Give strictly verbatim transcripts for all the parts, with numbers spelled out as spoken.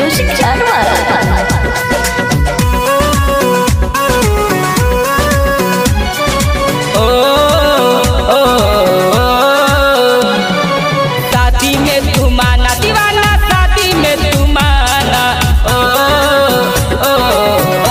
Music शादी में तू माना दीवाना, शादी में तू माना ओ ओ ओ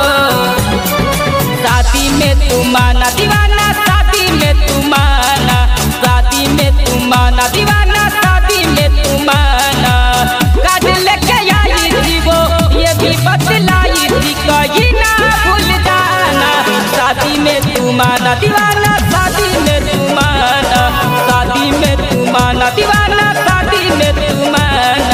शादी में तू माना दीवाना, शादी में तू माना, शादी में तू माना दीवाना, शादी में तू माना। काज लेके आई थी वो ये भी बतलाई थी कहीं ना भूल जाना। शादी में तू माना दीवाना, शादी में तू माना, शादी में तू माना दीवाना, शादी में तू माना।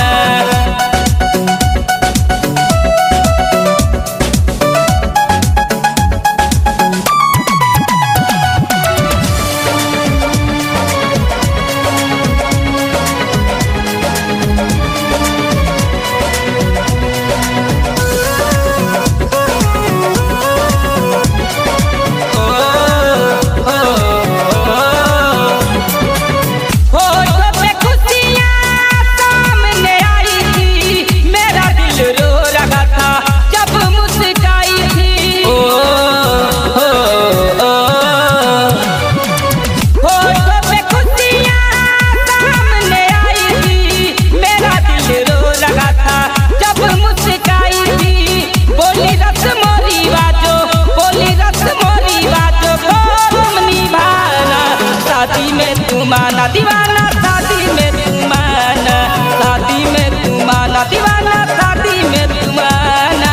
शादी में तू माना दीवाना, शादी में तू माना, शादी में तू माना दीवाना, शादी में तू माना।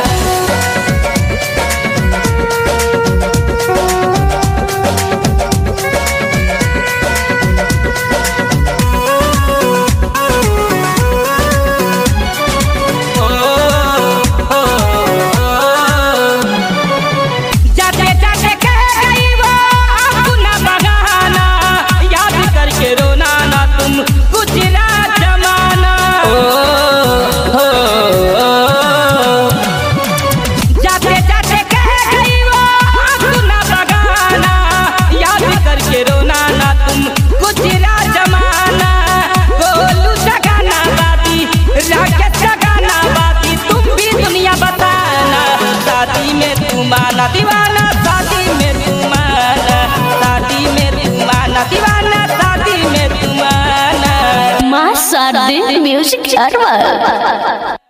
शादी में तू माना दीवाना, शादी में तू माना, शादी में तू माना दीवाना, शादी में तू माना। म्यूजिक